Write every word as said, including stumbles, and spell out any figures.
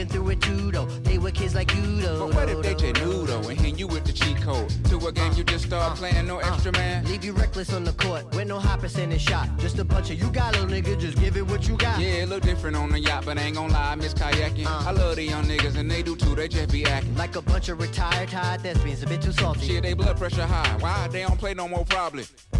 been through it too, though. They were kids like you, though. But what if they just knew, though, and hit you with the cheat code? To a game you just start uh, playing, no extra uh, man? Leave you reckless on the court, with no high percentage shot. Just a bunch of you got, little nigga, just give it what you got. Yeah, it look different on the yacht, but I ain't gon' lie, I miss kayaking. Uh, I love the young niggas, and they do too, they just be acting like a bunch of retired, tired thespians, a bit too salty. Shit, they blood pressure high, why? They don't play no more probably.